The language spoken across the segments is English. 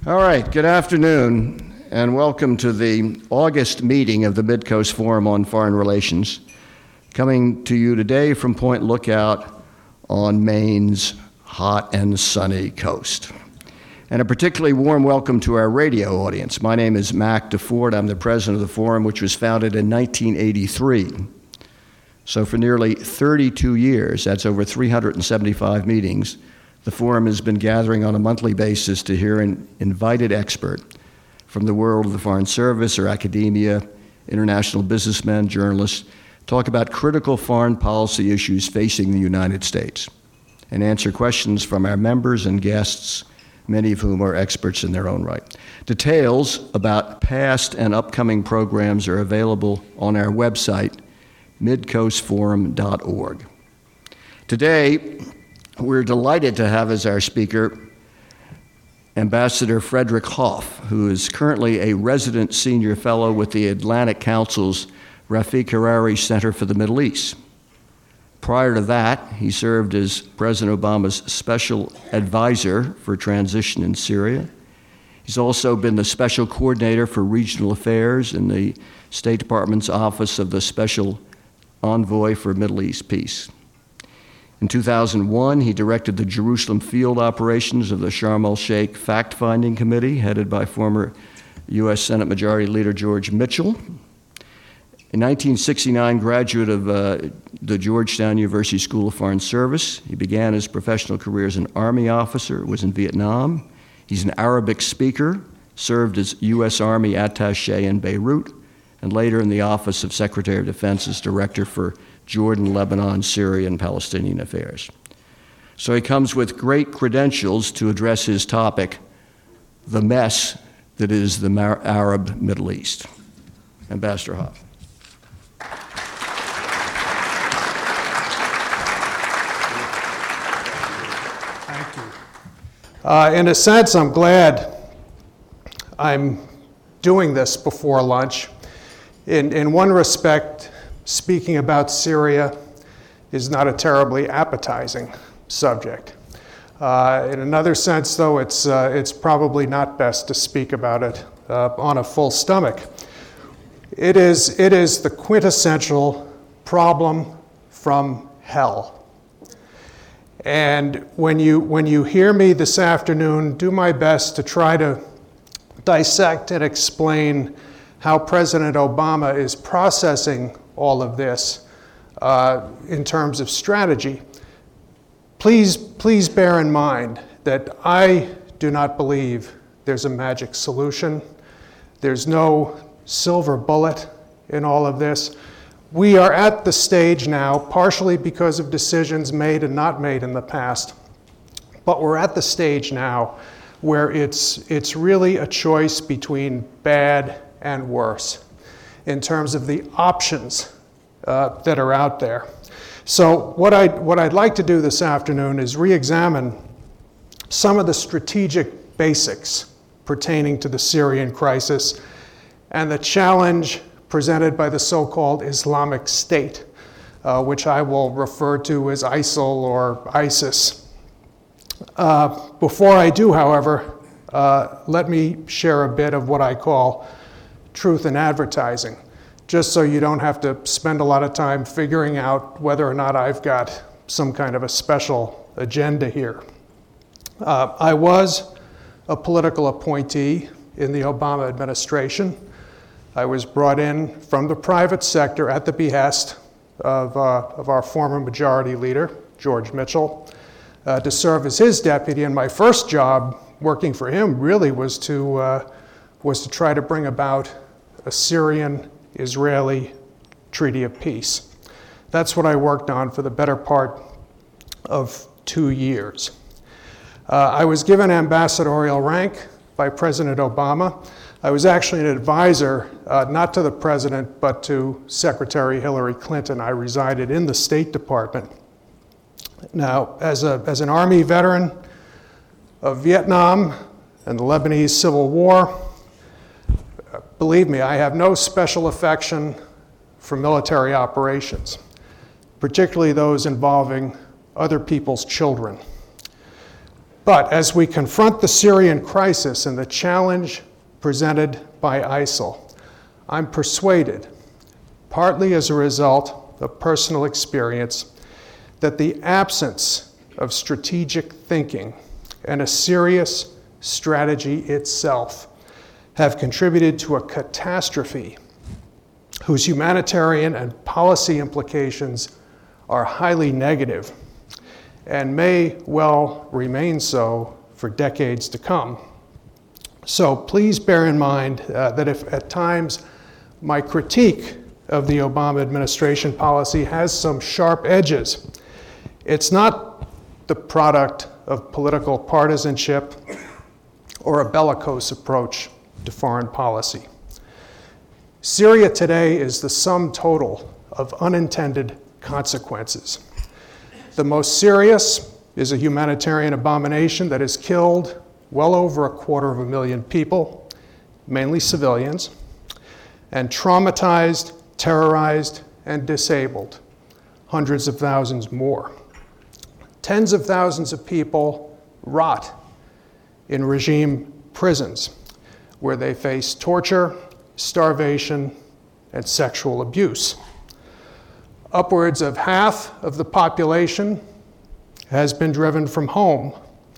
All right, good afternoon, and welcome to the August meeting of the Midcoast Forum on Foreign Relations, coming to you today from Point Lookout on Maine's hot and sunny coast. And a particularly warm welcome to our radio audience. My name is Mac DeFord. I'm the president of the forum, which was founded in 1983. So for nearly 32 years, that's over 375 meetings, the forum has been gathering on a monthly basis to hear an invited expert from the world of the Foreign Service or academia, international businessmen, journalists, talk about critical foreign policy issues facing the United States and answer questions from our members and guests, many of whom are experts in their own right. Details about past and upcoming programs are available on our website, midcoastforum.org. Today, we're delighted to have as our speaker Ambassador Frederick Hoff, who is currently a resident senior fellow with the Atlantic Council's Rafiq Hariri Center for the Middle East. Prior to that, he served as President Obama's special advisor for transition in Syria. He's also been the special coordinator for regional affairs in the State Department's Office of the Special Envoy for Middle East Peace. In 2001, he directed the Jerusalem field operations of the Sharm el-Sheikh Fact-Finding Committee, headed by former U.S. Senate Majority Leader George Mitchell. In 1969, graduate of the Georgetown University School of Foreign Service, he began his professional career as an Army officer, was in Vietnam. He's an Arabic speaker, served as U.S. Army attaché in Beirut, and later in the Office of Secretary of Defense as Director for Jordan, Lebanon, Syria, and Palestinian affairs. So he comes with great credentials to address his topic, the mess that is the Arab Middle East. Ambassador Hoff. Thank you. In a sense, I'm glad I'm doing this before lunch. In one respect, speaking about Syria is not a terribly appetizing subject. In another sense, though, it's probably not best to speak about it on a full stomach. It is the quintessential problem from hell. And when you hear me this afternoon, do my best to try to dissect and explain how President Obama is processing all of this in terms of strategy. Please bear in mind that I do not believe there's a magic solution. There's no silver bullet in all of this. We are at the stage now, partially because of decisions made and not made in the past, but we're at the stage now where it's really a choice between bad and worse in terms of the options that are out there. So what I'd like to do this afternoon is re-examine some of the strategic basics pertaining to the Syrian crisis and the challenge presented by the so-called Islamic State, which I will refer to as ISIL or ISIS. Before I do, however, let me share a bit of what I call truth in advertising, just so you don't have to spend a lot of time figuring out whether or not I've got some kind of a special agenda here. I was a political appointee in the Obama administration. I was brought in from the private sector at the behest of our former majority leader, George Mitchell, to serve as his deputy. And my first job working for him really was to try to bring about a Syrian-Israeli treaty of peace. That's what I worked on for the better part of 2 years. I was given ambassadorial rank by President Obama. I was actually an advisor, not to the president, but to Secretary Hillary Clinton. I resided in the State Department. Now, as an Army veteran of Vietnam and the Lebanese Civil War, believe me, I have no special affection for military operations, particularly those involving other people's children. But as we confront the Syrian crisis and the challenge presented by ISIL, I'm persuaded, partly as a result of personal experience, that the absence of strategic thinking and a serious strategy itself have contributed to a catastrophe whose humanitarian and policy implications are highly negative and may well remain so for decades to come. So please bear in mind that if at times my critique of the Obama administration policy has some sharp edges, it's not the product of political partisanship or a bellicose approach to foreign policy. Syria today is the sum total of unintended consequences. The most serious is a humanitarian abomination that has killed well over 250,000 people, mainly civilians, and traumatized, terrorized, and disabled hundreds of thousands more. Tens of thousands of people rot in regime prisons where they face torture, starvation, and sexual abuse. Upwards of half of the population has been driven from home.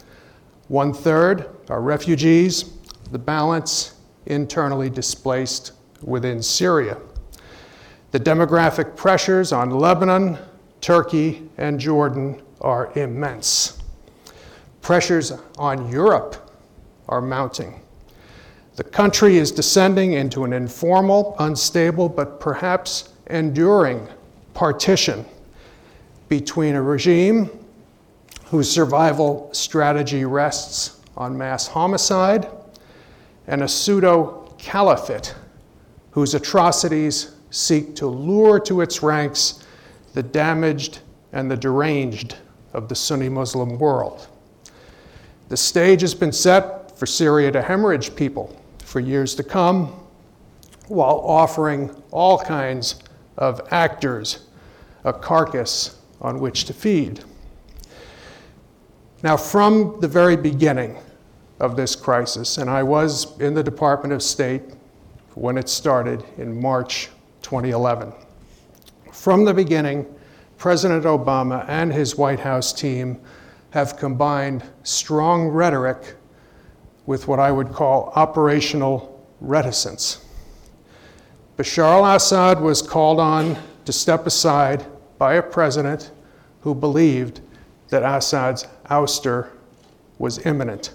1/3 are refugees, the balance internally displaced within Syria. The demographic pressures on Lebanon, Turkey, and Jordan are immense. Pressures on Europe are mounting. The country is descending into an informal, unstable, but perhaps enduring partition between a regime whose survival strategy rests on mass homicide and a pseudo-caliphate whose atrocities seek to lure to its ranks the damaged and the deranged of the Sunni Muslim world. The stage has been set for Syria to hemorrhage people for years to come, while offering all kinds of actors a carcass on which to feed. Now, from the very beginning of this crisis, and I was in the Department of State when it started in March 2011, from the beginning, President Obama and his White House team have combined strong rhetoric with what I would call operational reticence. Bashar al-Assad was called on to step aside by a president who believed that Assad's ouster was imminent.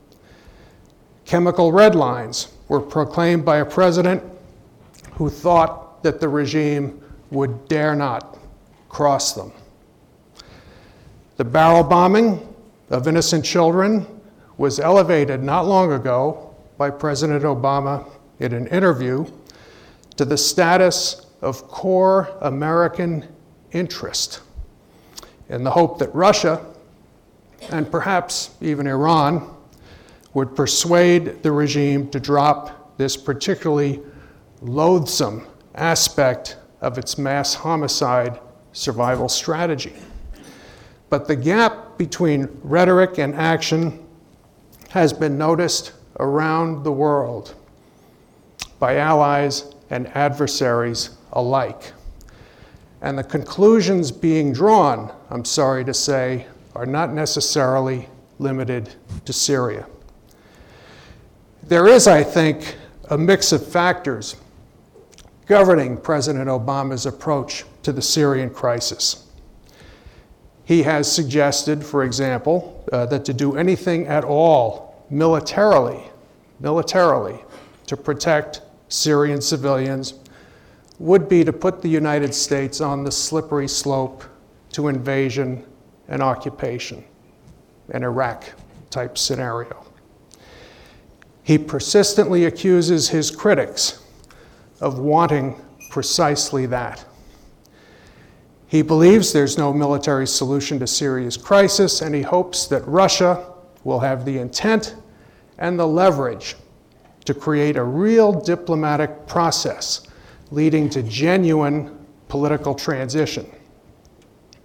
Chemical red lines were proclaimed by a president who thought that the regime would dare not cross them. The barrel bombing of innocent children was elevated not long ago by President Obama in an interview to the status of core American interest, in the hope that Russia, and perhaps even Iran, would persuade the regime to drop this particularly loathsome aspect of its mass homicide survival strategy. But the gap between rhetoric and action has been noticed around the world by allies and adversaries alike. And the conclusions being drawn, I'm sorry to say, are not necessarily limited to Syria. There is, I think, a mix of factors governing President Obama's approach to the Syrian crisis. He has suggested, for example, that to do anything at all militarily to protect Syrian civilians would be to put the United States on the slippery slope to invasion and occupation, an Iraq-type scenario. He persistently accuses his critics of wanting precisely that. He believes there's no military solution to Syria's crisis, and he hopes that Russia will have the intent and the leverage to create a real diplomatic process leading to genuine political transition.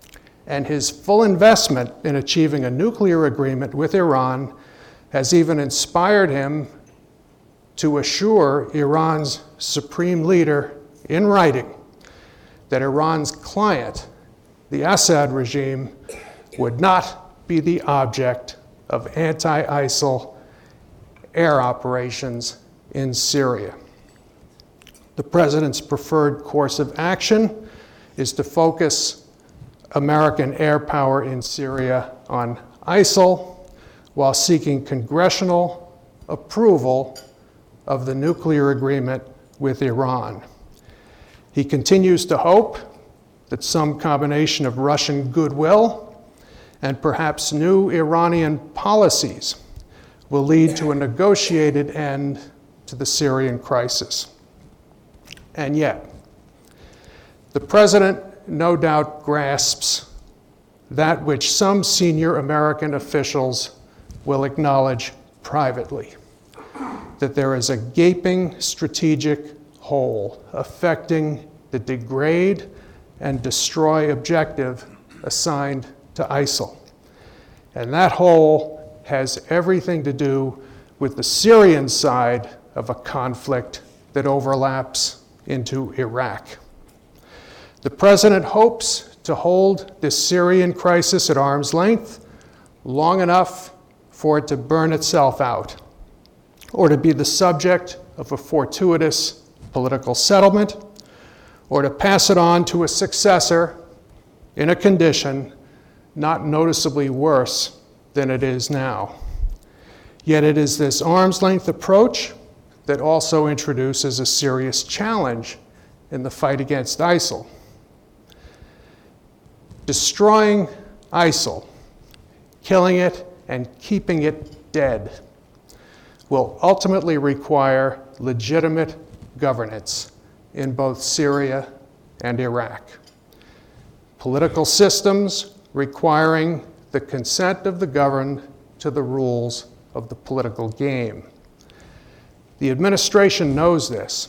and his full investment in achieving a nuclear agreement with Iran has even inspired him to assure Iran's supreme leader in writing that Iran's client, the Assad regime, would not be the object of anti-ISIL air operations in Syria. The president's preferred course of action is to focus American air power in Syria on ISIL while seeking congressional approval of the nuclear agreement with Iran. He continues to hope that some combination of Russian goodwill and perhaps new Iranian policies will lead to a negotiated end to the Syrian crisis. And yet, the president no doubt grasps that which some senior American officials will acknowledge privately, that there is a gaping strategic hole affecting the degrade and destroy objective assigned to ISIL. And that hole has everything to do with the Syrian side of a conflict that overlaps into Iraq. The president hopes to hold this Syrian crisis at arm's length long enough for it to burn itself out, or to be the subject of a fortuitous political settlement, or to pass it on to a successor in a condition not noticeably worse than it is now. Yet it is this arm's length approach that also introduces a serious challenge in the fight against ISIL. Destroying ISIL, killing it and keeping it dead, will ultimately require legitimate governance in both Syria and Iraq. Political systems requiring the consent of the governed to the rules of the political game. The administration knows this.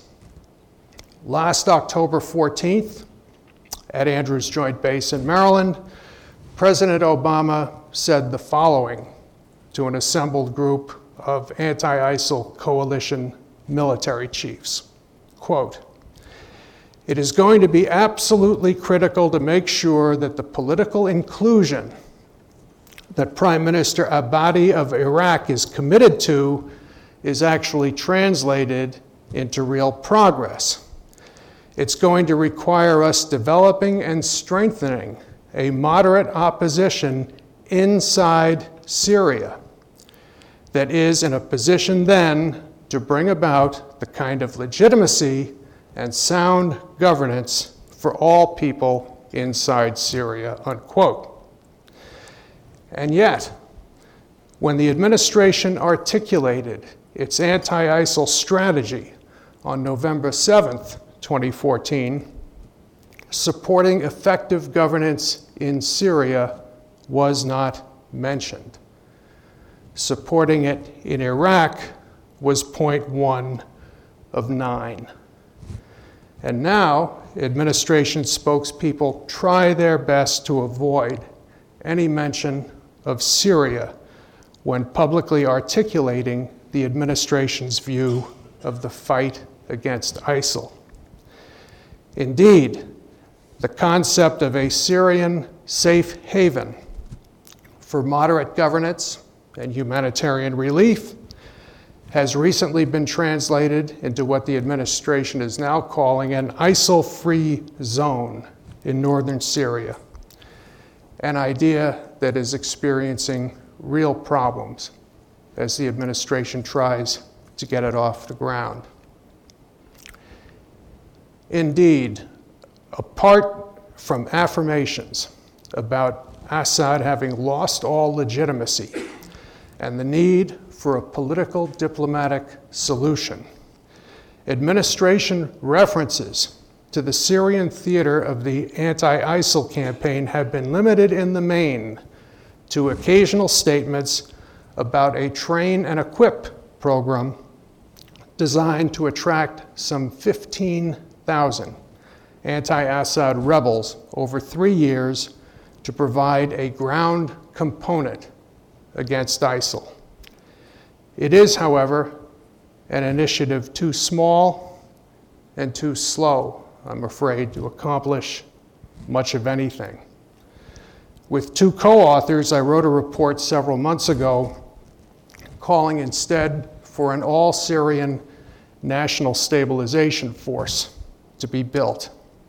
Last October 14th, at Andrews Joint Base in Maryland, President Obama said the following to an assembled group of anti-ISIL coalition military chiefs, quote, "It is going to be absolutely critical to make sure that the political inclusion that Prime Minister Abadi of Iraq is committed to is actually translated into real progress. It's going to require us developing and strengthening a moderate opposition inside Syria that is in a position then to bring about the kind of legitimacy and sound governance for all people inside Syria," unquote. And yet, when the administration articulated its anti-ISIL strategy on November 7th, 2014, supporting effective governance in Syria was not mentioned. Supporting it in Iraq was point 1 of 9. And now, administration spokespeople try their best to avoid any mention of Syria when publicly articulating the administration's view of the fight against ISIL. Indeed, the concept of a Syrian safe haven for moderate governance and humanitarian relief has recently been translated into what the administration is now calling an ISIL-free zone in northern Syria, an idea that is experiencing real problems as the administration tries to get it off the ground. Indeed, apart from affirmations about Assad having lost all legitimacy and the need for a political diplomatic solution, administration references to the Syrian theater of the anti-ISIL campaign have been limited in the main to occasional statements about a train and equip program designed to attract some 15,000 anti-Assad rebels over 3 years to provide a ground component against ISIL. It is, however, an initiative too small and too slow, I'm afraid, to accomplish much of anything. With two co-authors, I wrote a report several months ago calling instead for an all-Syrian national stabilization force to be built.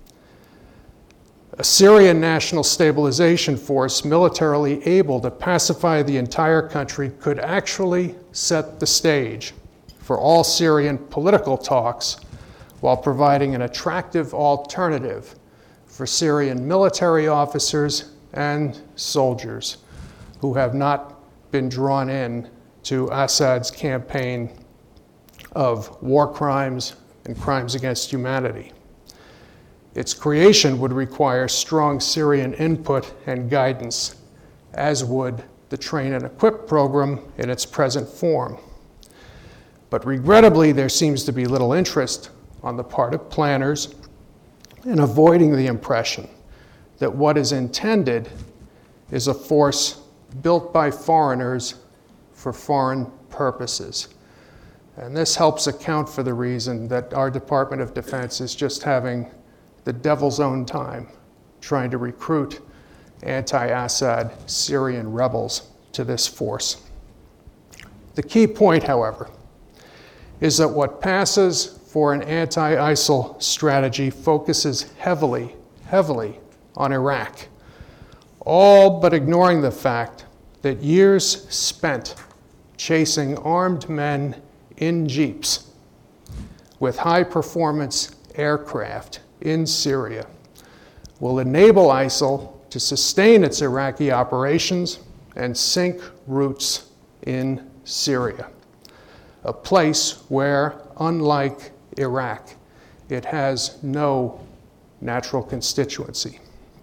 A Syrian national stabilization force militarily able to pacify the entire country could actually set the stage for all Syrian political talks while providing an attractive alternative for Syrian military officers and soldiers who have not been drawn in to Assad's campaign of war crimes and crimes against humanity. Its creation would require strong Syrian input and guidance, as would the Train and Equip program in its present form. But regrettably, there seems to be little interest on the part of planners in avoiding the impression that what is intended is a force built by foreigners for foreign purposes. And this helps account for the reason that our Department of Defense is just having the devil's own time trying to recruit anti-Assad Syrian rebels to this force. The key point, however, is that what passes for an anti-ISIL strategy focuses heavily on Iraq, all but ignoring the fact that years spent chasing armed men in jeeps with high-performance aircraft in Syria will enable ISIL to sustain its Iraqi operations and sink roots in Syria, a place where, unlike Iraq, it has no natural constituency.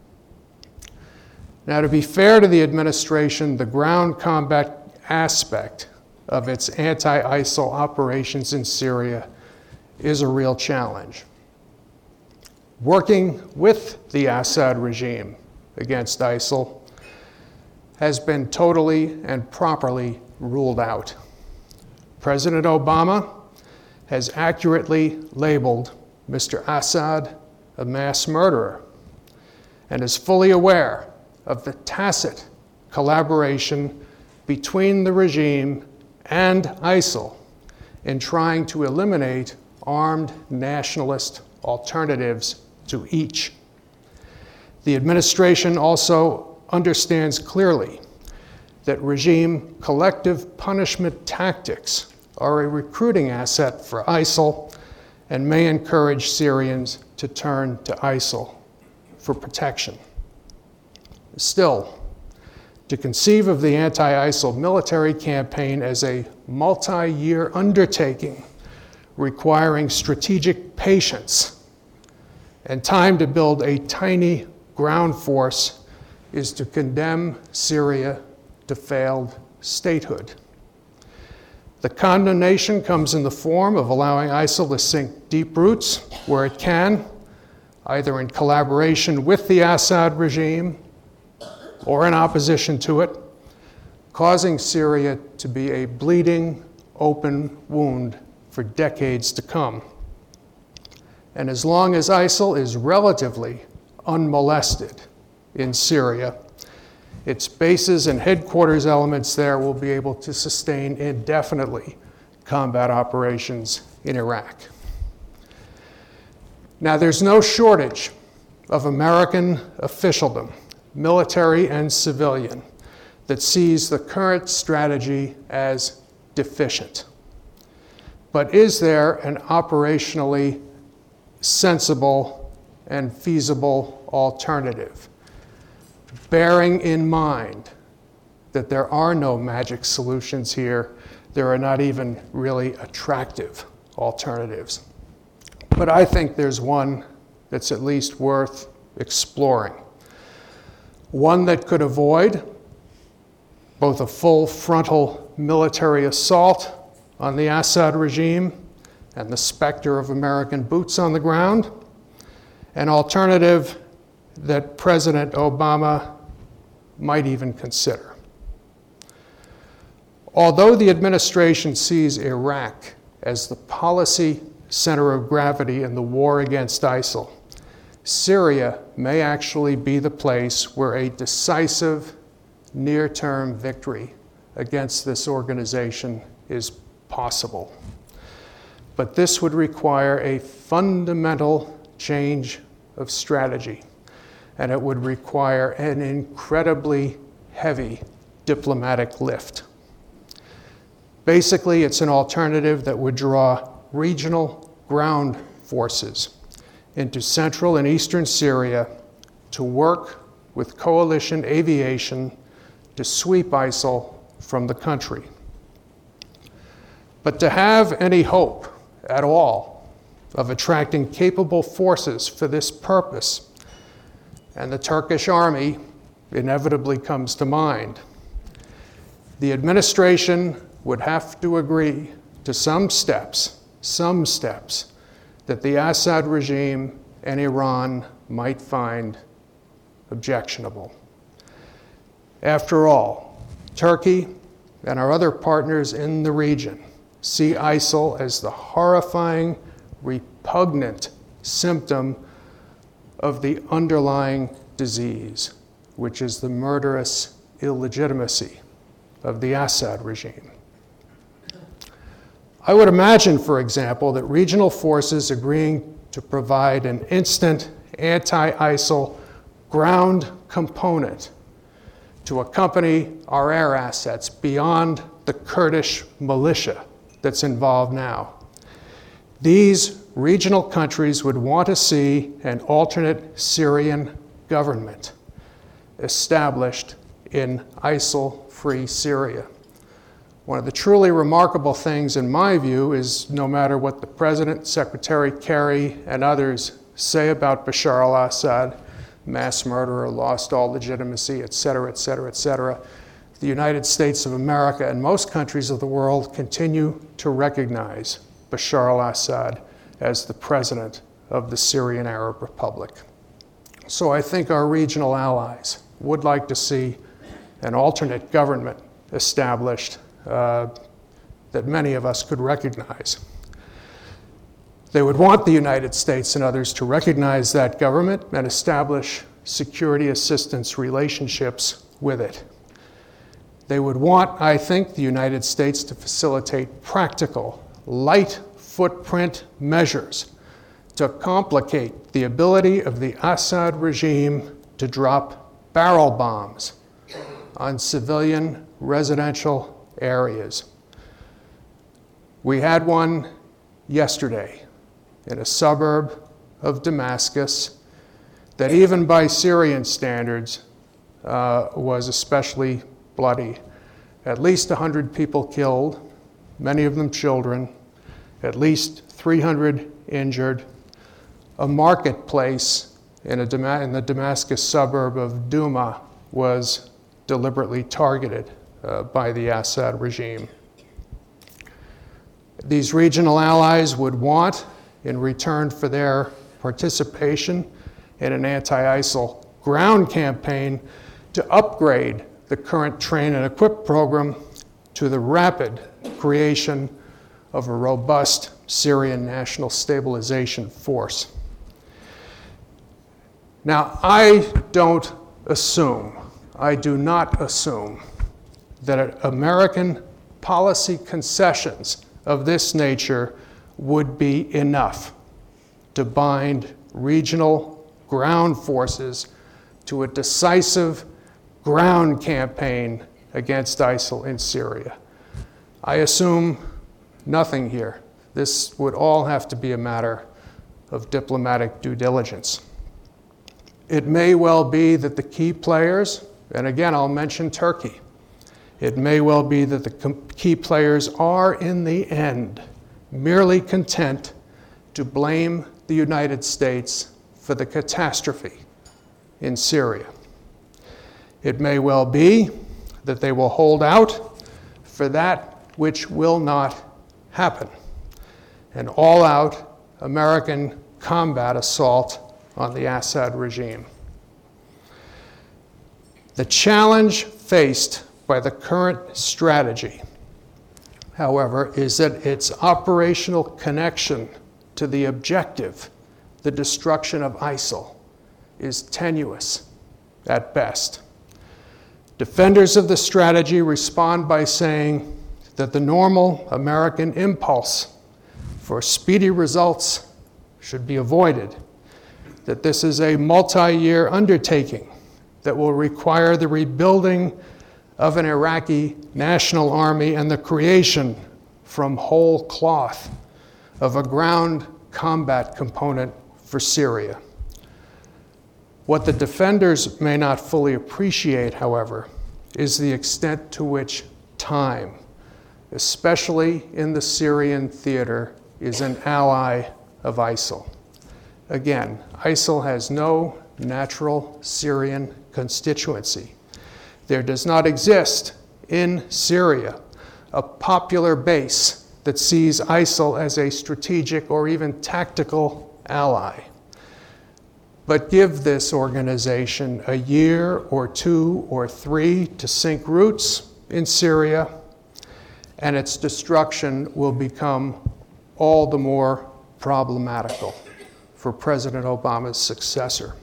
Now, to be fair to the administration, the ground combat aspect of its anti-ISIL operations in Syria is a real challenge. Working with the Assad regime against ISIL has been totally and properly ruled out. President Obama has accurately labeled Mr. Assad a mass murderer and is fully aware of the tacit collaboration between the regime and ISIL in trying to eliminate armed nationalist alternatives to each. The administration also understands clearly that regime collective punishment tactics are a recruiting asset for ISIL and may encourage Syrians to turn to ISIL for protection. Still, to conceive of the anti-ISIL military campaign as a multi-year undertaking requiring strategic patience and time to build a tiny ground force is to condemn Syria to failed statehood. The condemnation comes in the form of allowing ISIL to sink deep roots where it can, either in collaboration with the Assad regime or in opposition to it, causing Syria to be a bleeding, open wound for decades to come. And as long as ISIL is relatively unmolested in Syria, its bases and headquarters elements there will be able to sustain indefinitely combat operations in Iraq. Now, there's no shortage of American officialdom, military and civilian, that sees the current strategy as deficient. But is there an operationally sensible and feasible alternative, bearing in mind that there are no magic solutions here? There are not even really attractive alternatives. But I think there's one that's at least worth exploring. One that could avoid both a full frontal military assault on the Assad regime and the specter of American boots on the ground, an alternative that President Obama might even consider. Although the administration sees Iraq as the policy center of gravity in the war against ISIL, Syria may actually be the place where a decisive near-term victory against this organization is possible. But this would require a fundamental change of strategy, and it would require an incredibly heavy diplomatic lift. Basically, it's an alternative that would draw regional ground forces into central and eastern Syria to work with coalition aviation to sweep ISIL from the country. But to have any hope at all of attracting capable forces for this purpose, and the Turkish army inevitably comes to mind, the administration would have to agree to some steps that the Assad regime and Iran might find objectionable. After all, Turkey and our other partners in the region see ISIL as the horrifying, repugnant symptom of the underlying disease, which is the murderous illegitimacy of the Assad regime. I would imagine, for example, that regional forces agreeing to provide an instant anti-ISIL ground component to accompany our air assets beyond the Kurdish militia that's involved now. These regional countries would want to see an alternate Syrian government established in ISIL-free Syria. One of the truly remarkable things, in my view, is no matter what the President, Secretary Kerry, and others say about Bashar al-Assad, mass murderer, lost all legitimacy, et cetera, et cetera, et cetera, the United States of America and most countries of the world continue to recognize Bashar al-Assad as the president of the Syrian Arab Republic. So I think our regional allies would like to see an alternate government established that many of us could recognize. They would want the United States and others to recognize that government and establish security assistance relationships with it. They would want, I think, the United States to facilitate practical, light footprint measures to complicate the ability of the Assad regime to drop barrel bombs on civilian residential areas. We had one yesterday in a suburb of Damascus that even by Syrian standards was especially bloody. At least 100 people killed, many of them children, at least 300 injured. A marketplace in the Damascus suburb of Douma was deliberately targeted by the Assad regime. These regional allies would want, in return for their participation in an anti-ISIL ground campaign, to upgrade the current train and equip program to the rapid creation of a robust Syrian National Stabilization Force. Now, I do not assume that American policy concessions of this nature would be enough to bind regional ground forces to a decisive ground campaign against ISIL in Syria. I assume nothing here. This would all have to be a matter of diplomatic due diligence. It may well be that the key players, and again, I'll mention Turkey, it may well be that the key players are, in the end, merely content to blame the United States for the catastrophe in Syria. It may well be that they will hold out for that which will not happen, an all-out American combat assault on the Assad regime. The challenge faced by the current strategy, however, is that its operational connection to the objective, the destruction of ISIL, is tenuous at best. Defenders of the strategy respond by saying that the normal American impulse for speedy results should be avoided, that this is a multi-year undertaking that will require the rebuilding of an Iraqi national army and the creation from whole cloth of a ground combat component for Syria. What the defenders may not fully appreciate, however, is the extent to which time, especially in the Syrian theater, is an ally of ISIL. Again, ISIL has no natural Syrian constituency. There does not exist in Syria a popular base that sees ISIL as a strategic or even tactical ally. But give this organization a year or 2 or 3 to sink roots in Syria, and its destruction will become all the more problematical for President Obama's successor.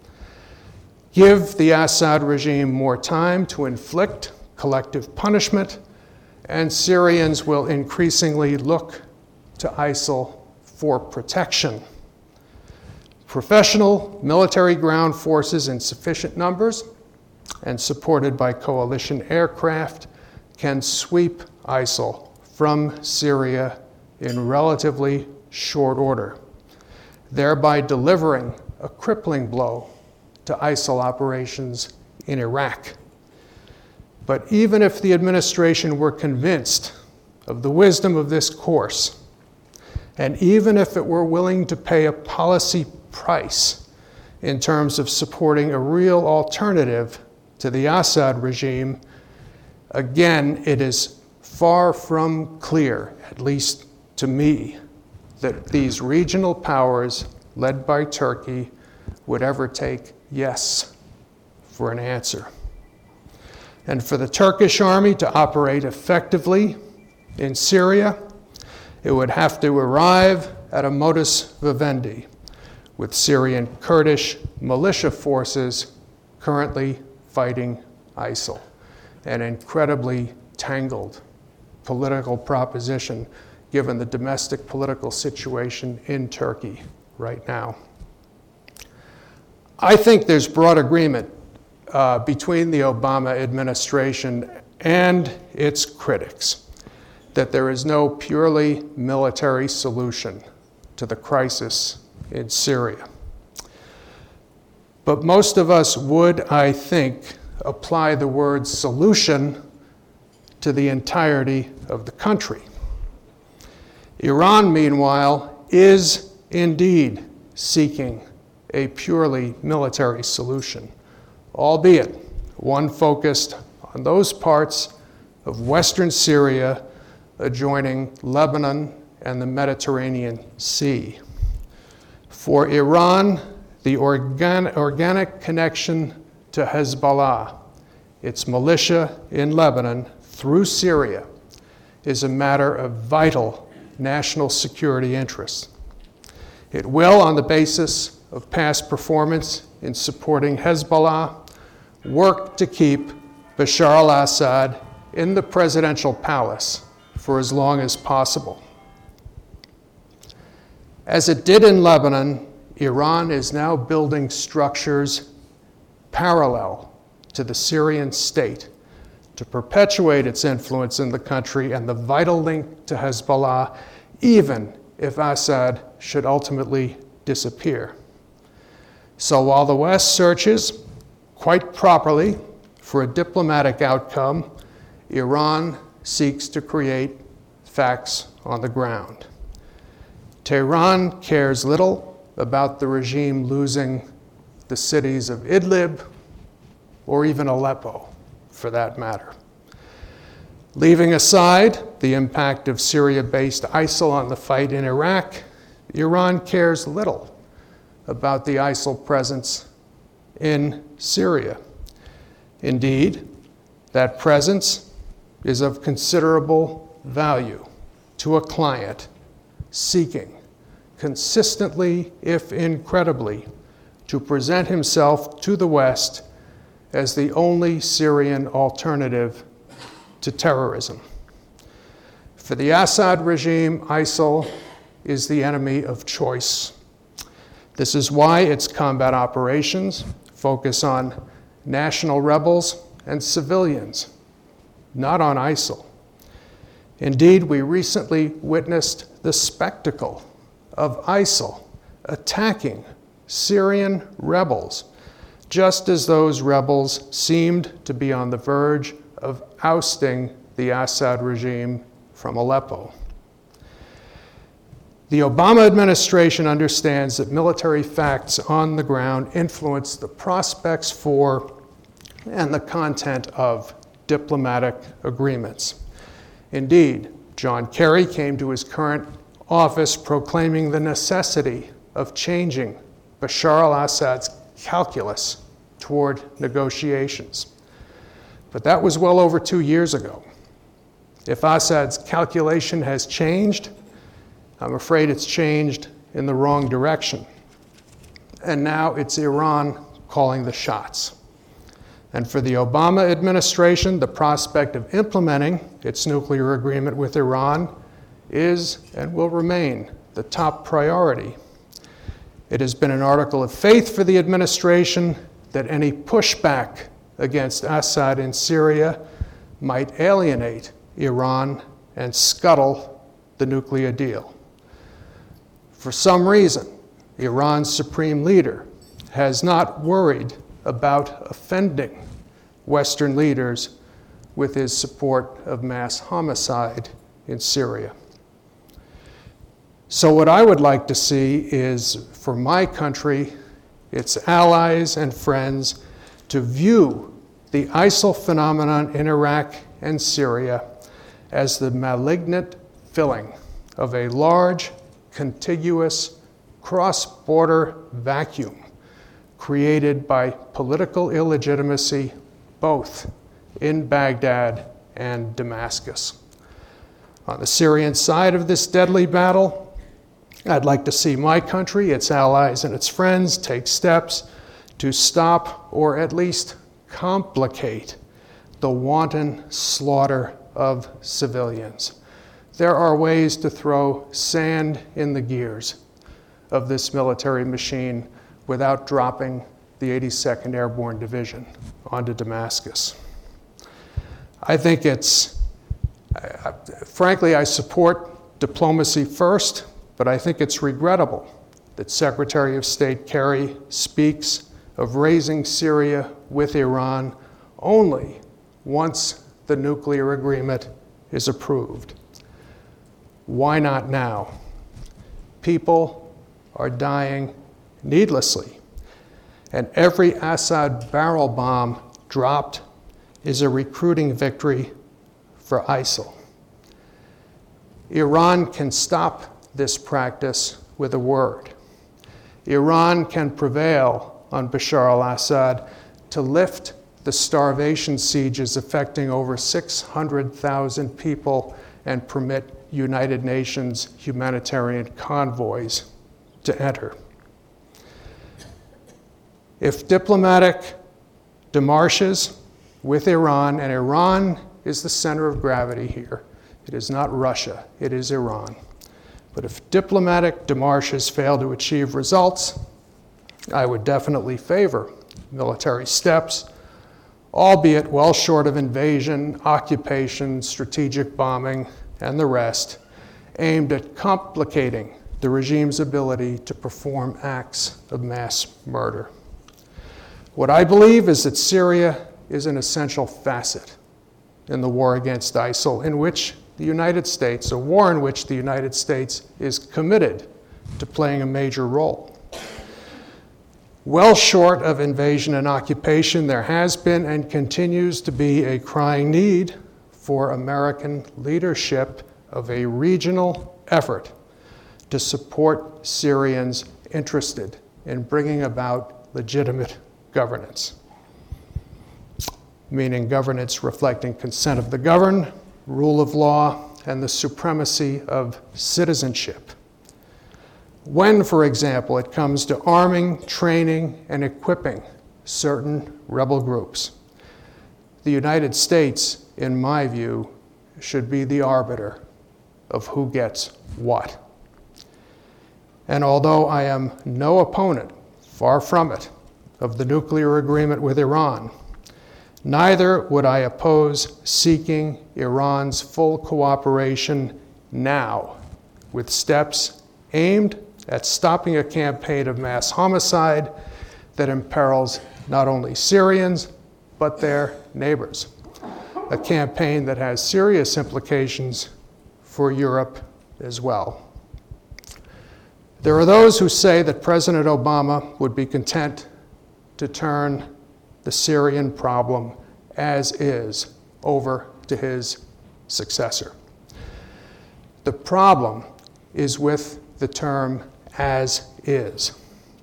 Give the Assad regime more time to inflict collective punishment, and Syrians will increasingly look to ISIL for protection. Professional military ground forces in sufficient numbers and supported by coalition aircraft can sweep ISIL from Syria in relatively short order, thereby delivering a crippling blow to ISIL operations in Iraq. But even if the administration were convinced of the wisdom of this course, and even if it were willing to pay a policy price in terms of supporting a real alternative to the Assad regime, again, it is far from clear, at least to me, that these regional powers led by Turkey would ever take yes for an answer. And for the Turkish army to operate effectively in Syria, it would have to arrive at a modus vivendi with Syrian Kurdish militia forces currently fighting ISIL, an incredibly tangled political proposition given the domestic political situation in Turkey right now. I think there's broad agreement between the Obama administration and its critics that there is no purely military solution to the crisis in Syria. But most of us would, I think, apply the word solution to the entirety of the country. Iran, meanwhile, is indeed seeking a purely military solution, albeit one focused on those parts of Western Syria adjoining Lebanon and the Mediterranean Sea. For Iran, the organic connection to Hezbollah, its militia in Lebanon through Syria, is a matter of vital national security interest. It will, on the basis of past performance in supporting Hezbollah, work to keep Bashar al-Assad in the presidential palace for as long as possible. As it did in Lebanon, Iran is now building structures parallel to the Syrian state to perpetuate its influence in the country and the vital link to Hezbollah, even if Assad should ultimately disappear. So while the West searches, quite properly, for a diplomatic outcome, Iran seeks to create facts on the ground. Tehran cares little about the regime losing the cities of Idlib or even Aleppo, for that matter. Leaving aside the impact of Syria-based ISIL on the fight in Iraq, Iran cares little about the ISIL presence in Syria. Indeed, that presence is of considerable value to a client seeking consistently, if incredibly, to present himself to the West as the only Syrian alternative to terrorism. For the Assad regime, ISIL is the enemy of choice. This is why its combat operations focus on national rebels and civilians, not on ISIL. Indeed, we recently witnessed the spectacle of ISIL attacking Syrian rebels, just as those rebels seemed to be on the verge of ousting the Assad regime from Aleppo. The Obama administration understands that military facts on the ground influence the prospects for and the content of diplomatic agreements. Indeed, John Kerry came to his current office proclaiming the necessity of changing Bashar al-Assad's calculus toward negotiations. But that was well over 2 years ago. If Assad's calculation has changed, I'm afraid it's changed in the wrong direction. And now it's Iran calling the shots. And for the Obama administration, the prospect of implementing its nuclear agreement with Iran is and will remain the top priority. It has been an article of faith for the administration that any pushback against Assad in Syria might alienate Iran and scuttle the nuclear deal. For some reason, Iran's supreme leader has not worried about offending Western leaders with his support of mass homicide in Syria. So what I would like to see is for my country, its allies and friends, to view the ISIL phenomenon in Iraq and Syria as the malignant filling of a large, contiguous, cross-border vacuum created by political illegitimacy both in Baghdad and Damascus. On the Syrian side of this deadly battle, I'd like to see my country, its allies, and its friends take steps to stop or at least complicate the wanton slaughter of civilians. There are ways to throw sand in the gears of this military machine without dropping the 82nd Airborne Division onto Damascus. I think frankly, I support diplomacy first, but I think it's regrettable that Secretary of State Kerry speaks of raising Syria with Iran only once the nuclear agreement is approved. Why not now? People are dying needlessly, and every Assad barrel bomb dropped is a recruiting victory for ISIL. Iran can stop this practice with a word. Iran can prevail on Bashar al-Assad to lift the starvation sieges affecting over 600,000 people and permit United Nations humanitarian convoys to enter. If diplomatic démarches with Iran, and Iran is the center of gravity here, it is not Russia, it is Iran. But if diplomatic démarches fail to achieve results, I would definitely favor military steps, albeit well short of invasion, occupation, strategic bombing, and the rest, aimed at complicating the regime's ability to perform acts of mass murder. What I believe is that Syria is an essential facet in the war against ISIL, in which the United States, a war in which the United States is committed to playing a major role. Well short of invasion and occupation, there has been and continues to be a crying need for American leadership of a regional effort to support Syrians interested in bringing about legitimate governance. meaning governance reflecting consent of the governed, rule of law, and the supremacy of citizenship. When, for example, it comes to arming, training, and equipping certain rebel groups, the United States, in my view, should be the arbiter of who gets what. And although I am no opponent, far from it, of the nuclear agreement with Iran, neither would I oppose seeking Iran's full cooperation now with steps aimed at stopping a campaign of mass homicide that imperils not only Syrians, but their neighbors. A campaign that has serious implications for Europe as well. There are those who say that President Obama would be content to turn the Syrian problem as is over to his successor. The problem is with the term as is.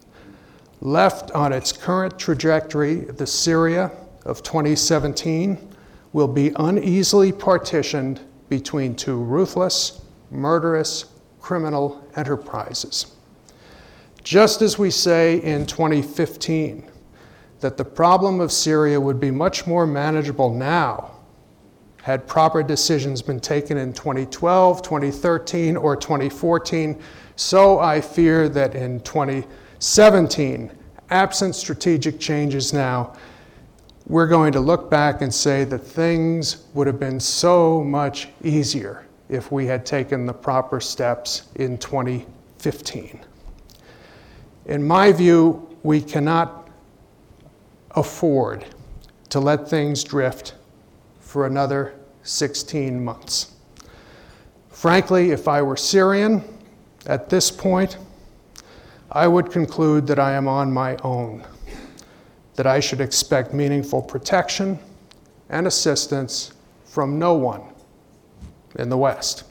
Left on its current trajectory, the Syria of 2017 will be uneasily partitioned between two ruthless, murderous, criminal enterprises. Just as we say in 2015 that the problem of Syria would be much more manageable now had proper decisions been taken in 2012, 2013, or 2014, so I fear that in 2017, absent strategic changes now, we're going to look back and say that things would have been so much easier if we had taken the proper steps in 2015. In my view, we cannot afford to let things drift for another 16 months. Frankly, if I were Syrian at this point, I would conclude that I am on my own, that I should expect meaningful protection and assistance from no one in the West.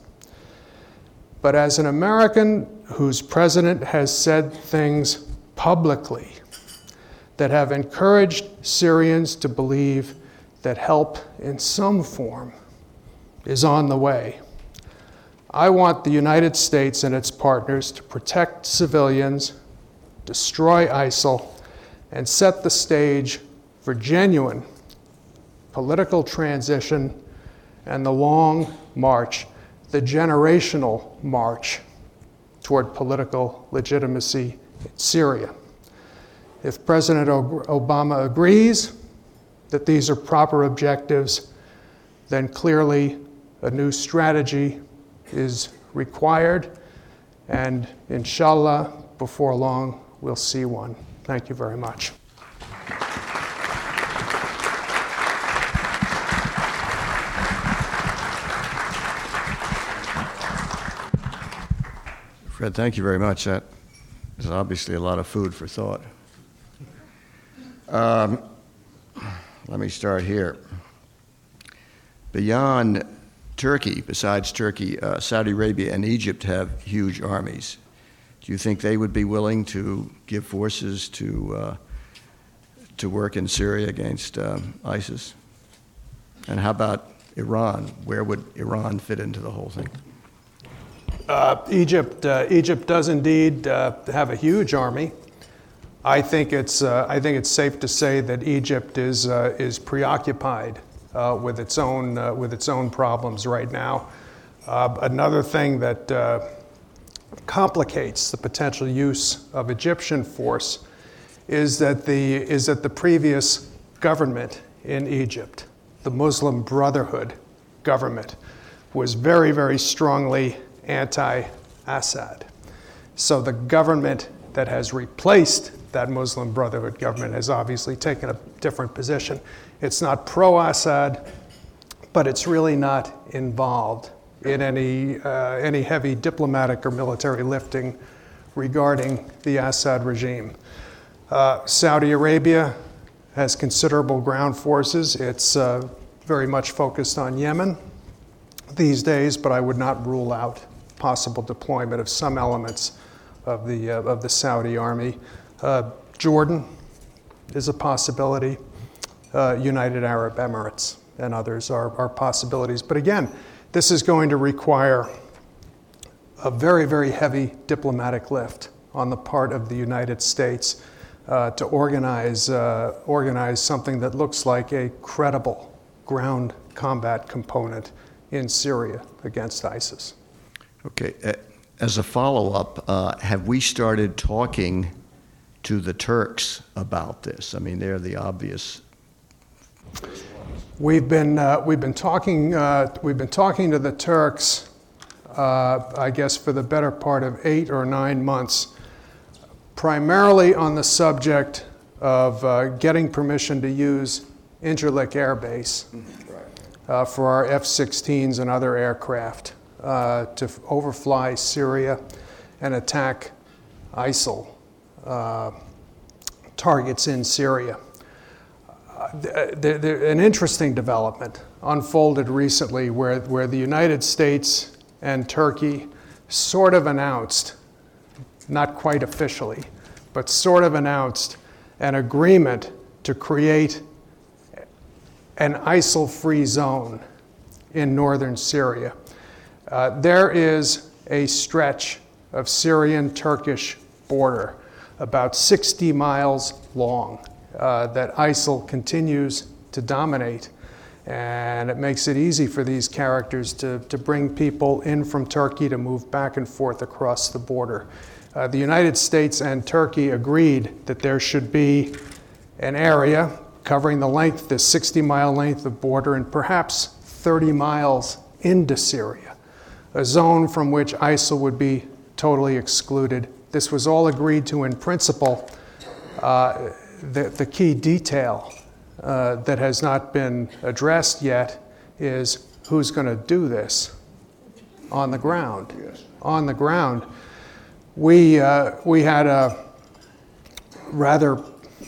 But as an American whose president has said things publicly that have encouraged Syrians to believe that help in some form is on the way, I want the United States and its partners to protect civilians, destroy ISIL, and set the stage for genuine political transition and the long march, the generational march toward political legitimacy in Syria. If President Obama agrees that these are proper objectives, then clearly a new strategy is required, and inshallah, before long, we'll see one. Thank you very much. Fred, thank you very much. That is obviously a lot of food for thought. Let me start here. Beyond Turkey, besides Turkey, Saudi Arabia and Egypt have huge armies. Do you think they would be willing to give forces to work in Syria against ISIS? And how about Iran? Where would Iran fit into the whole thing? Egypt does indeed have a huge army. I think it's safe to say that Egypt is preoccupied with its own problems right now. Another thing that complicates the potential use of Egyptian force is that the previous government in Egypt, the Muslim Brotherhood government, was very, very strongly anti-Assad. So the government that has replaced that Muslim Brotherhood government has obviously taken a different position. It's not pro-Assad, but it's really not involved in any heavy diplomatic or military lifting regarding the Assad regime. Saudi Arabia has considerable ground forces. It's very much focused on Yemen these days, but I would not rule out possible deployment of some elements of the Saudi army. Jordan is a possibility. United Arab Emirates and others are possibilities. But again, this is going to require a very, very heavy diplomatic lift on the part of the United States to organize something that looks like a credible ground combat component in Syria against ISIS. Okay, as a follow-up, have we started talking to the Turks about this? I mean, they're the obvious. We've been talking to the Turks, I guess, for the better part of 8 or 9 months, primarily on the subject of getting permission to use Incirlik Air Base for our F-16s and other aircraft to overfly Syria and attack ISIL targets in Syria. An interesting development unfolded recently where the United States and Turkey sort of announced, not quite officially, but sort of announced an agreement to create an ISIL-free zone in northern Syria. There is a stretch of Syrian-Turkish border about 60 miles long that ISIL continues to dominate, and it makes it easy for these characters to bring people in from Turkey to move back and forth across the border. The United States and Turkey agreed that there should be an area covering the length, this 60-mile length of border, and perhaps 30 miles into Syria, a zone from which ISIL would be totally excluded. This was all agreed to in principle. The key detail that has not been addressed yet is who's going to do this on the ground. Yes. On the ground. We had a rather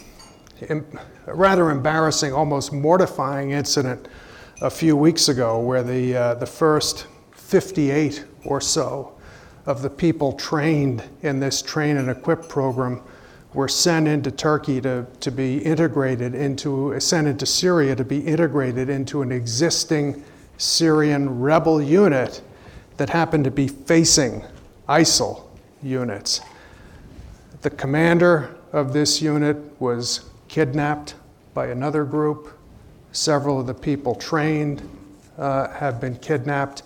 embarrassing, almost mortifying incident a few weeks ago where the first 58 or so of the people trained in this train and equip program were sent into Turkey to be integrated sent into Syria to be integrated into an existing Syrian rebel unit that happened to be facing ISIL units. The commander of this unit was kidnapped by another group. Several of the people trained have been kidnapped.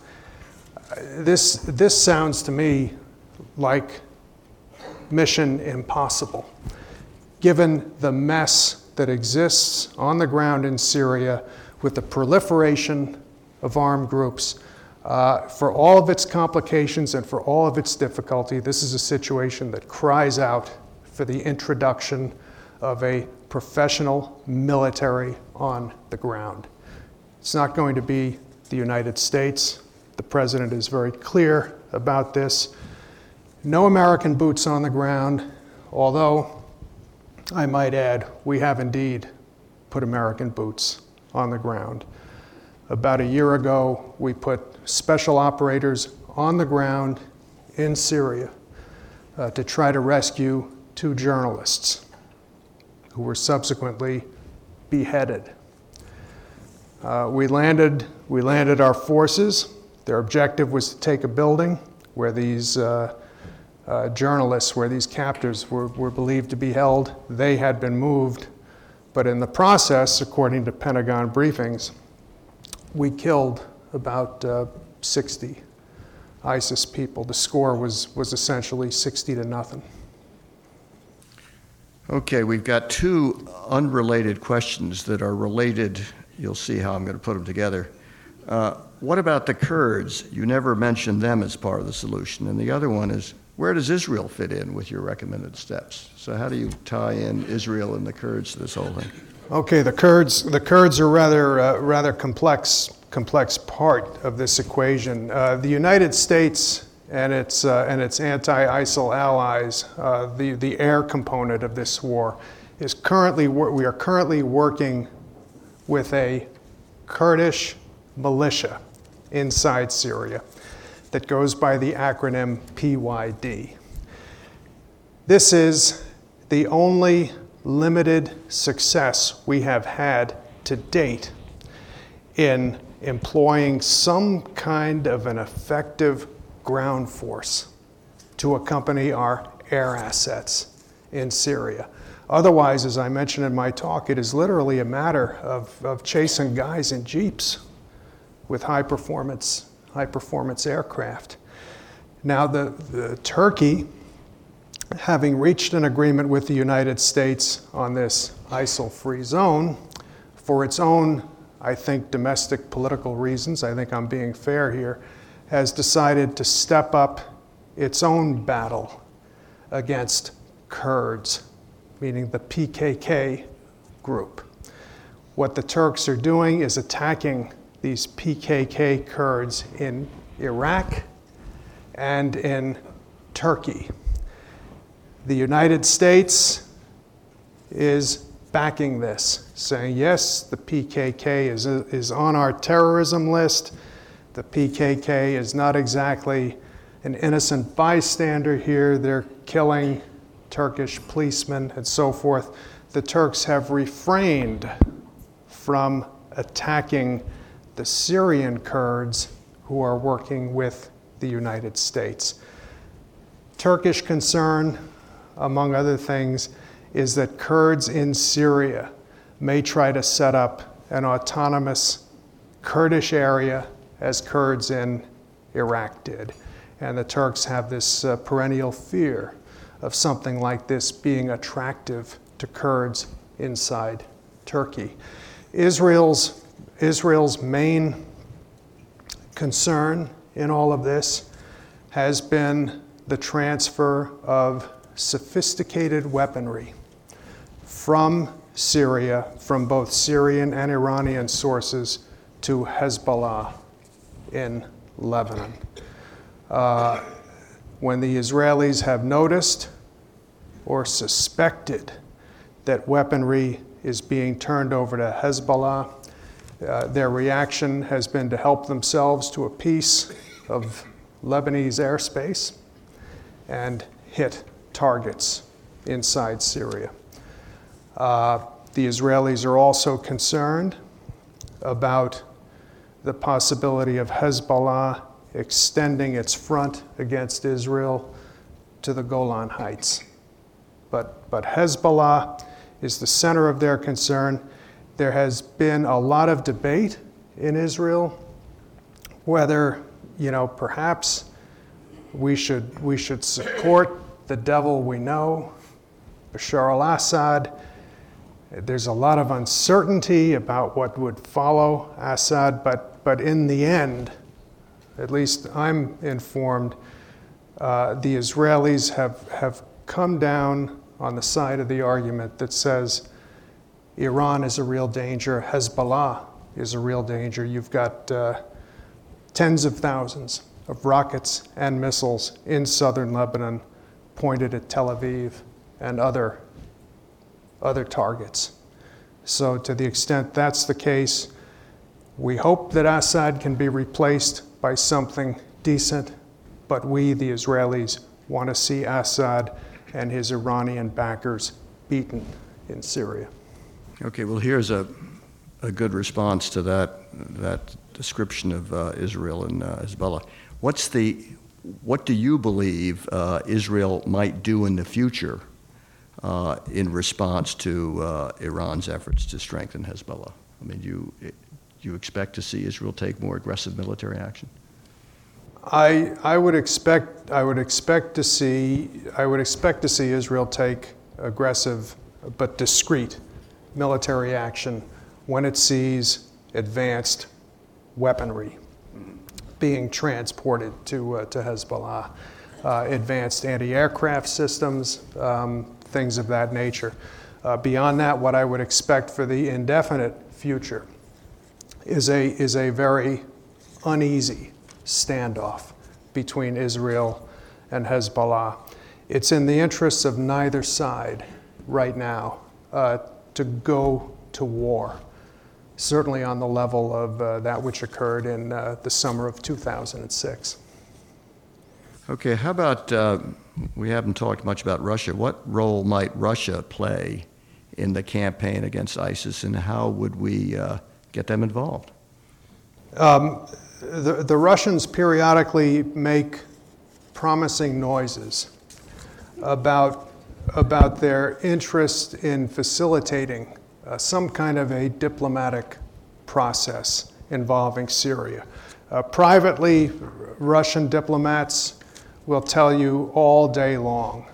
This sounds to me like mission impossible, given the mess that exists on the ground in Syria with the proliferation of armed groups. For all of its complications and for all of its difficulty, this is a situation that cries out for the introduction of a professional military on the ground. It's not going to be the United States. The president is very clear about this. No American boots on the ground, although I might add, we have indeed put American boots on the ground. About a year ago, we put special operators on the ground in Syria to try to rescue 2 journalists who were subsequently beheaded. We landed our forces. Their objective was to take a building where these journalists, where these captives were believed to be held. They had been moved, but in the process, according to Pentagon briefings, we killed about 60 ISIS people. The score was essentially 60-0. Okay, we've got 2 unrelated questions that are related. You'll see how I'm going to put them together. What about the Kurds? You never mentioned them as part of the solution. And the other one is, where does Israel fit in with your recommended steps? So how do you tie in Israel and the Kurds to this whole thing? Okay, the Kurds are rather complex part of this equation. The United States and its anti-ISIL allies, the air component of this war, we are currently working with a Kurdish militia inside Syria that goes by the acronym PYD. This is the only limited success we have had to date in employing some kind of an effective ground force to accompany our air assets in Syria. Otherwise, as I mentioned in my talk, it is literally a matter of chasing guys in jeeps with high performance aircraft. Now, the Turkey, having reached an agreement with the United States on this ISIL-free zone, for its own, I think, domestic political reasons, I think I'm being fair here, has decided to step up its own battle against Kurds, meaning the PKK group. What the Turks are doing is attacking these PKK Kurds in Iraq and in Turkey. The United States is backing this, saying, yes, the PKK is on our terrorism list. The PKK is not exactly an innocent bystander here. They're killing Turkish policemen and so forth. The Turks have refrained from attacking the Syrian Kurds who are working with the United States. Turkish concern, among other things, is that Kurds in Syria may try to set up an autonomous Kurdish area as Kurds in Iraq did. And the Turks have this perennial fear of something like this being attractive to Kurds inside Turkey. Israel's main concern in all of this has been the transfer of sophisticated weaponry from Syria, from both Syrian and Iranian sources, to Hezbollah in Lebanon. When the Israelis have noticed or suspected that weaponry is being turned over to Hezbollah, their reaction has been to help themselves to a piece of Lebanese airspace and hit targets inside Syria. The Israelis are also concerned about the possibility of Hezbollah extending its front against Israel to the Golan Heights. But Hezbollah is the center of their concern. There has been a lot of debate in Israel whether, perhaps we should support the devil we know, Bashar al-Assad. There's a lot of uncertainty about what would follow Assad, but in the end, at least I'm informed, the Israelis have come down on the side of the argument that says Iran is a real danger, Hezbollah is a real danger. You've got tens of thousands of rockets and missiles in southern Lebanon pointed at Tel Aviv and other targets. So to the extent that's the case, we hope that Assad can be replaced by something decent, but we, the Israelis, want to see Assad and his Iranian backers beaten in Syria. Okay, well, here's a good response to that description of Israel and Hezbollah. What do you believe Israel might do in the future in response to Iran's efforts to strengthen Hezbollah? I mean, do you expect to see Israel take more aggressive military action? I would expect to see Israel take aggressive but discreet military action when it sees advanced weaponry being transported to Hezbollah, advanced anti-aircraft systems, things of that nature. Beyond that, what I would expect for the indefinite future is a very uneasy standoff between Israel and Hezbollah. It's in the interests of neither side right now to go to war, certainly on the level of that which occurred in the summer of 2006. Okay, how about, we haven't talked much about Russia. What role might Russia play in the campaign against ISIS, and how would we get them involved? The Russians periodically make promising noises about their interest in facilitating some kind of a diplomatic process involving Syria. Privately, Russian diplomats will tell you all day long,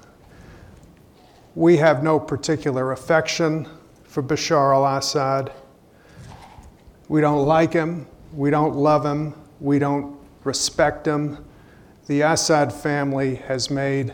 we have no particular affection for Bashar al-Assad. We don't like him. We don't love him. We don't respect him. The Assad family has made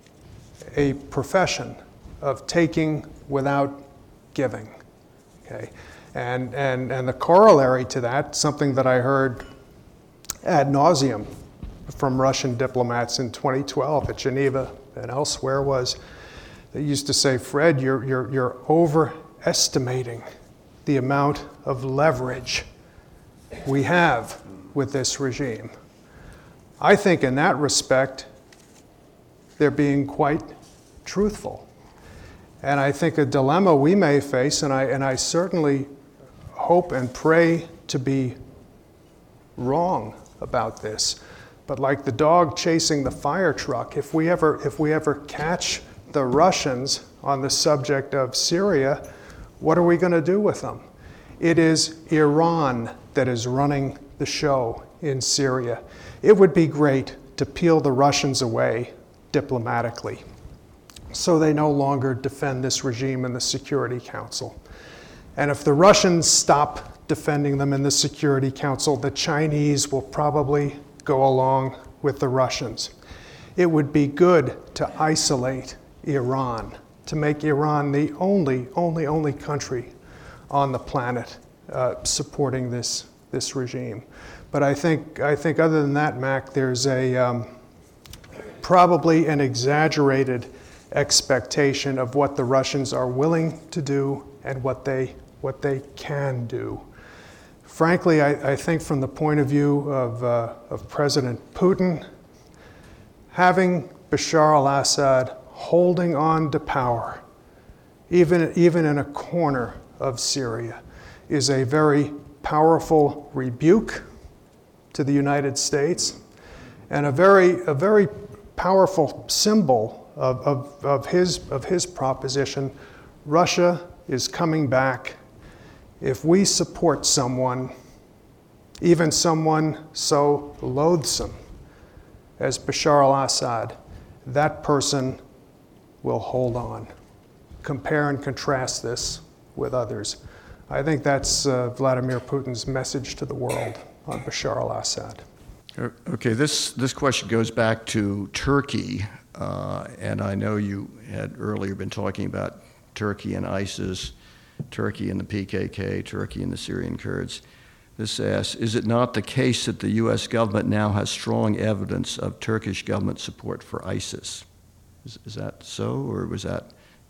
a profession of taking without giving. Okay? And the corollary to that, something that I heard ad nauseum from Russian diplomats in 2012 at Geneva and elsewhere, was they used to say, Fred, you're overestimating the amount of leverage we have with this regime. I think in that respect, they're being quite truthful. And I think a dilemma we may face, and I certainly hope and pray to be wrong about this, but like the dog chasing the fire truck, if we ever catch the Russians on the subject of Syria, what are we going to do with them? It is Iran that is running the show in Syria. It would be great to peel the Russians away diplomatically so they no longer defend this regime in the Security Council. And if the Russians stop defending them in the Security Council, the Chinese will probably go along with the Russians. It would be good to isolate Iran, to make Iran the only country on the planet supporting this regime. But I think other than that, Mac, there's probably an exaggerated expectation of what the Russians are willing to do and what they can do. Frankly, I think from the point of view of President Putin, having Bashar al-Assad holding on to power, even in a corner of Syria, is a very powerful rebuke to the United States and a very powerful symbol of his proposition. Russia is coming back. If we support someone, even someone so loathsome as Bashar al-Assad, that person will hold on. Compare and contrast this with others. I think that's Vladimir Putin's message to the world on Bashar al-Assad. Okay, this question goes back to Turkey, and I know you had earlier been talking about Turkey and ISIS, Turkey and the PKK, Turkey and the Syrian Kurds. This asks, is it not the case that the U.S. government now has strong evidence of Turkish government support for ISIS? Is that so, or was that?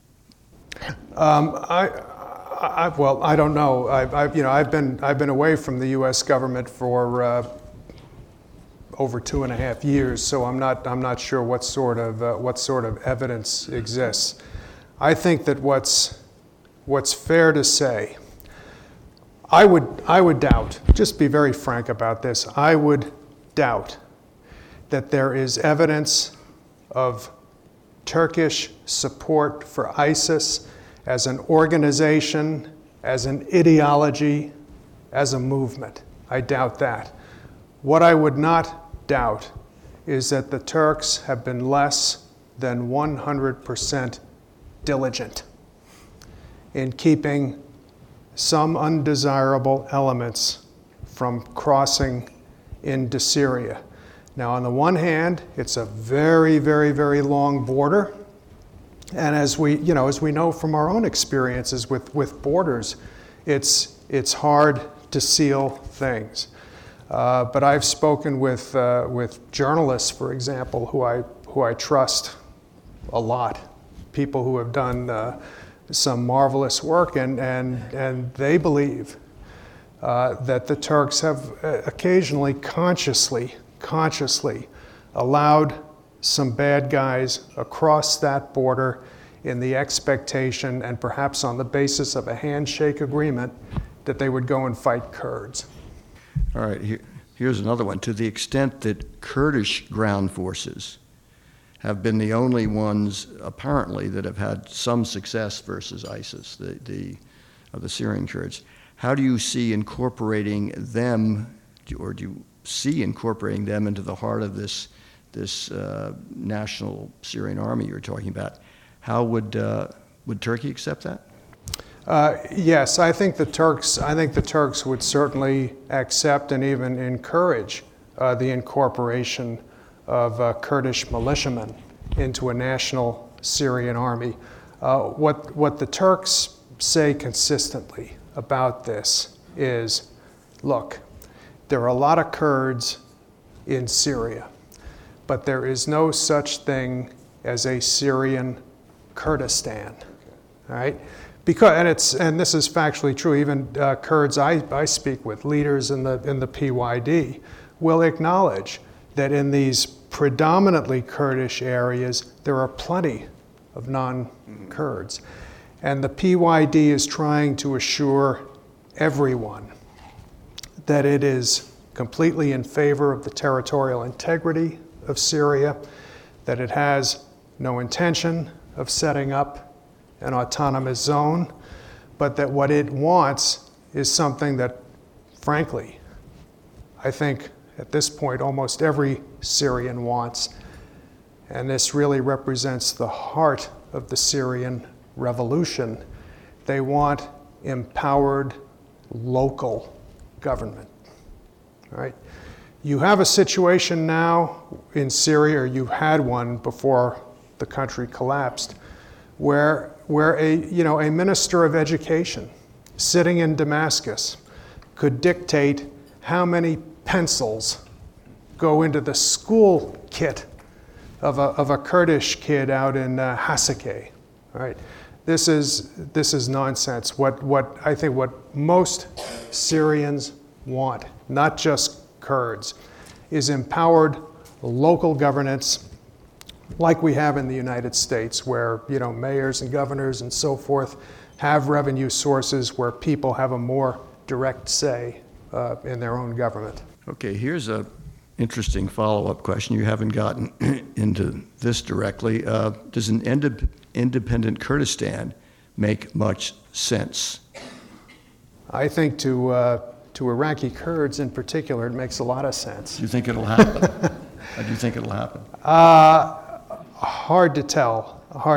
Well, I don't know. I've been away from the U.S. government for over 2.5 years, so I'm not sure what sort of evidence exists. I think that what's fair to say, I would doubt, just be very frank about this, I would doubt that there is evidence of Turkish support for ISIS as an organization, as an ideology, as a movement. I doubt that. What I would not doubt is that the Turks have been less than 100% diligent in keeping some undesirable elements from crossing into Syria. Now, on the one hand, it's a very, very, very long border. And as we know from our own experiences with borders, it's hard to seal things. But I've spoken with journalists, for example, who I trust a lot, people who have done some marvelous work, and they believe that the Turks have occasionally consciously allowed some bad guys across that border in the expectation and perhaps on the basis of a handshake agreement that they would go and fight Kurds. All right, here's another one. To the extent that Kurdish ground forces have been the only ones, apparently, that have had some success versus ISIS, the Syrian Kurds, how do you see incorporating them, or do you see incorporating them into the heart of this national Syrian army you're talking about? How would Turkey accept that? Yes, I think the Turks would certainly accept and even encourage the incorporation of Kurdish militiamen into a national Syrian army. What the Turks say consistently about this is, look, there are a lot of Kurds in Syria, but there is no such thing as a Syrian Kurdistan, all right? Because, and this is factually true, even Kurds I speak with, leaders in the PYD, will acknowledge that in these predominantly Kurdish areas, there are plenty of non-Kurds. And the PYD is trying to assure everyone that it is completely in favor of the territorial integrity of Syria, that it has no intention of setting up an autonomous zone, but that what it wants is something that, frankly, I think at this point almost every Syrian wants, and this really represents the heart of the Syrian revolution. They want empowered local government, right? You have a situation now in Syria, or you had one before the country collapsed, where a minister of education sitting in Damascus could dictate how many pencils go into the school kit of a Kurdish kid out in Hasakeh, right? This is nonsense. What I think what most Syrians want, not just Kurds, is empowered local governance like we have in the United States, where mayors and governors and so forth have revenue sources where people have a more direct say in their own government. Okay, here's a interesting follow-up question. You haven't gotten into this directly. Does an independent Kurdistan make much sense? I think to Iraqi Kurds in particular, it makes a lot of sense. Do you think it'll happen? Do you think it'll happen? Hard to tell. I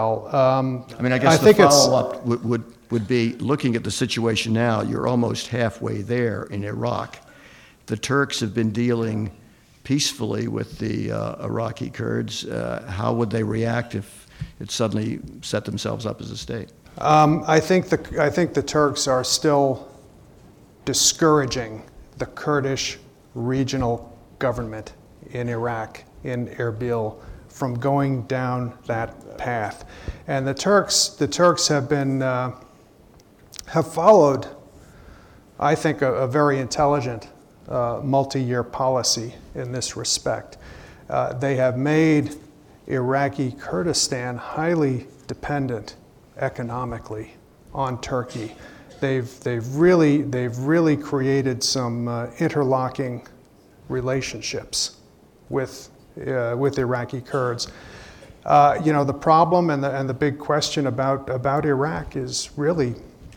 guess the follow-up would be, looking at the situation now, you're almost halfway there in Iraq. The Turks have been dealing peacefully with the Iraqi Kurds. How would they react if it suddenly set themselves up as a state? I think the Turks are still discouraging the Kurdish regional government in Iraq, in Erbil, from going down that path. And the Turks have been have followed, I think, a very intelligent multi-year policy in this respect. They have made Iraqi Kurdistan highly dependent economically on Turkey. They've really created some interlocking relationships with Iraqi Kurds. The problem and the big question about Iraq is really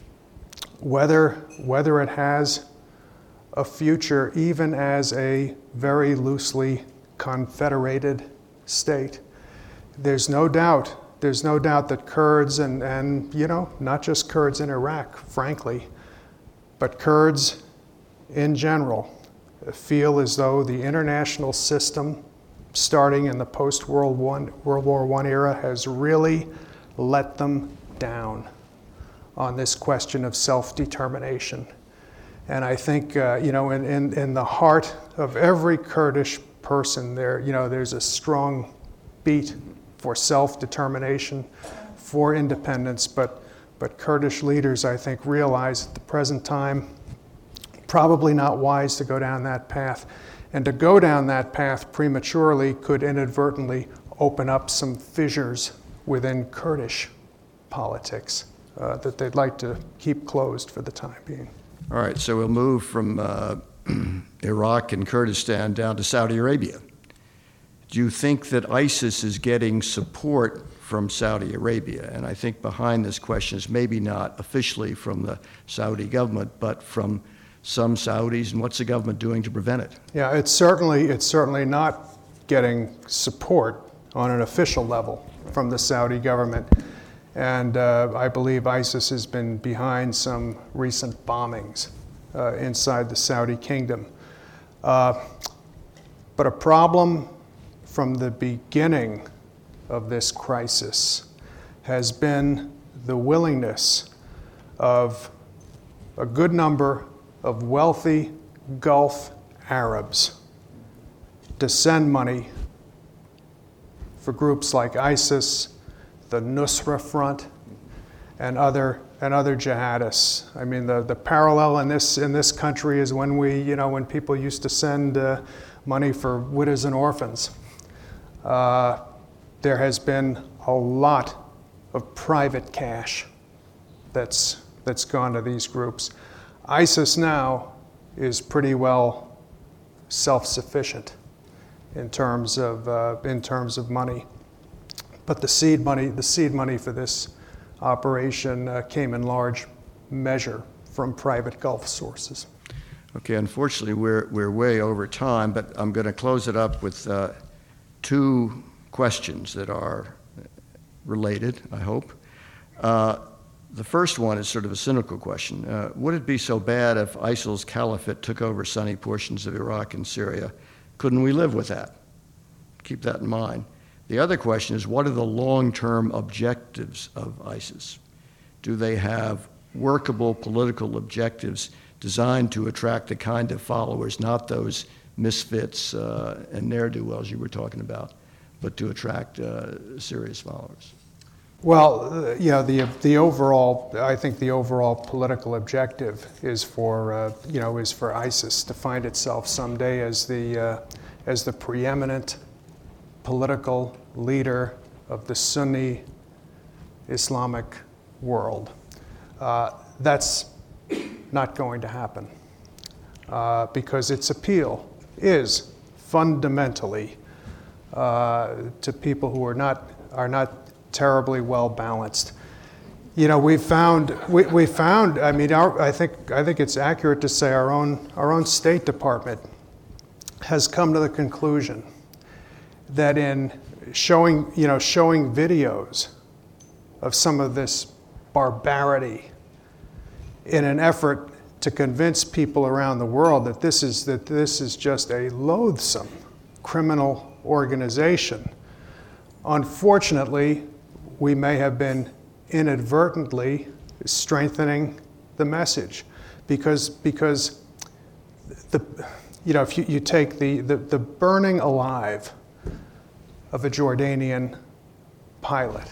whether it has a future even as a very loosely confederated state. There's no doubt that Kurds and not just Kurds in Iraq, frankly, but Kurds in general feel as though the international system, starting in the post-World War I era, has really let them down on this question of self-determination. And I think, in the heart of every Kurdish person there's a strong beat for self-determination, for independence, but Kurdish leaders, I think, realize at the present time probably not wise to go down that path. And to go down that path prematurely could inadvertently open up some fissures within Kurdish politics that they'd like to keep closed for the time being. All right, so we'll move from Iraq and Kurdistan down to Saudi Arabia. Do you think that ISIS is getting support from Saudi Arabia? And I think behind this question is maybe not officially from the Saudi government, but from some Saudis, and what's the government doing to prevent it? Yeah, it's certainly not getting support on an official level from the Saudi government. And I believe ISIS has been behind some recent bombings inside the Saudi kingdom. But a problem from the beginning of this crisis has been the willingness of a good number of wealthy Gulf Arabs to send money for groups like ISIS, the Nusra Front, and other jihadists. I mean, the parallel in this country is when people used to send money for widows and orphans. There has been a lot of private cash that's gone to these groups. ISIS now is pretty well self-sufficient in terms of money. But the seed money for this operation came in large measure from private Gulf sources. Okay, unfortunately, we're way over time, but I'm going to close it up with two questions that are related, I hope. The first one is sort of a cynical question. Would it be so bad if ISIL's caliphate took over sunny portions of Iraq and Syria? Couldn't we live with that? Keep that in mind. The other question is, what are the long-term objectives of ISIS? Do they have workable political objectives designed to attract the kind of followers, not those misfits and ne'er-do-wells you were talking about, but to attract serious followers? Well, the overall, I think the overall political objective is for ISIS to find itself someday as the preeminent political leader of the Sunni Islamic world. That's not going to happen because its appeal is fundamentally to people who are not terribly well balanced. We found. I mean, I think it's accurate to say our own State Department has come to the conclusion that in showing videos of some of this barbarity in an effort to convince people around the world that this is just a loathsome criminal organization. Unfortunately, we may have been inadvertently strengthening the message because if you take the burning alive of a Jordanian pilot,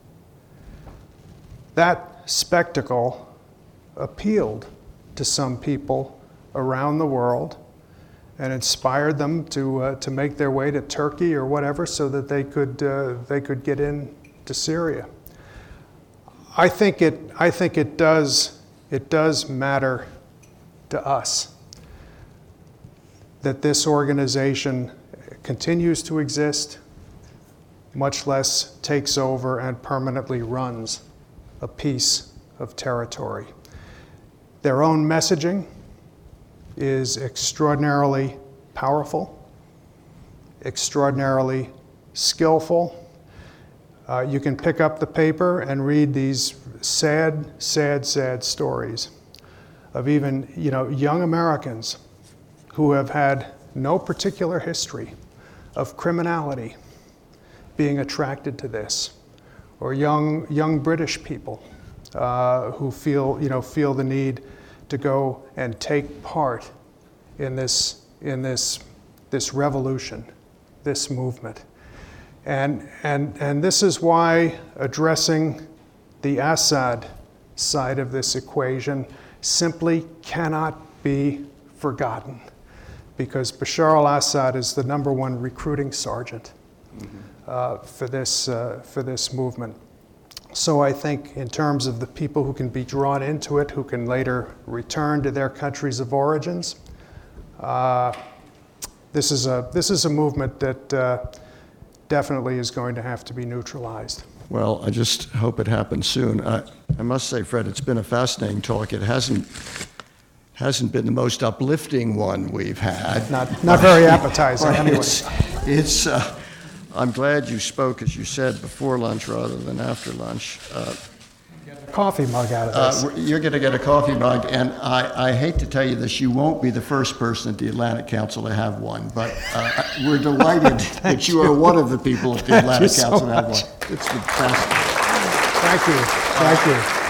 that spectacle appealed to some people around the world and inspired them to make their way to Turkey or whatever, so that they could get into Syria. I think it does matter to us that this organization continues to exist, much less takes over and permanently runs a piece of territory. Their own messaging is extraordinarily powerful, extraordinarily skillful. You can pick up the paper and read these sad stories of even young Americans who have had no particular history of criminality being attracted to this, or young British people who feel the need to go and take part in this revolution, this movement. And this is why addressing the Assad side of this equation simply cannot be forgotten, because Bashar al-Assad is the #1 recruiting sergeant for this movement. So I think in terms of the people who can be drawn into it, who can later return to their countries of origins, this is a movement that definitely is going to have to be neutralized. Well, I just hope it happens soon. I must say, Fred, it's been a fascinating talk. It hasn't been the most uplifting one we've had. Not very appetizing, anyway. I'm glad you spoke, as you said, before lunch rather than after lunch. Coffee mug out of this. You're going to get a coffee mug, and I hate to tell you this, you won't be the first person at the Atlantic Council to have one, but we're delighted that you are one of the people at the Atlantic Council to have one. It's the best. Thank you.